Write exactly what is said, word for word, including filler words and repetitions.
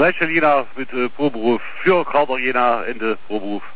Bereitstell Jena mit äh, Proberuf für Kader Jena, Ende Proberuf.